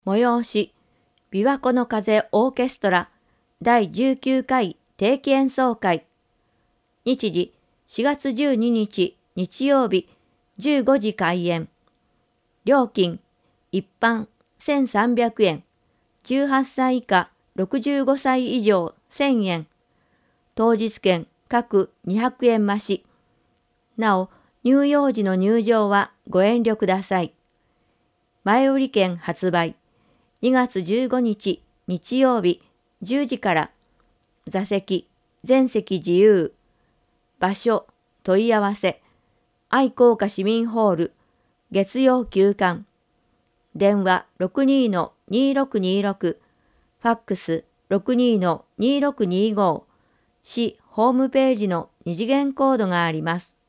催し、琵琶湖の風オーケストラ第19回定期演奏会。日時4月12日日曜日15時開演。料金、一般1300円、18歳以下65歳以上1000円。当日券各200円増し。なお、入場時の入場はご遠慮ください。前売り券発売。2月15日日曜日10時から。座席、全席自由。場所、問い合わせ。愛好家市民ホール、月曜休館。電話62-2626、ファックス62-2625、市ホームページの二次元コードがあります。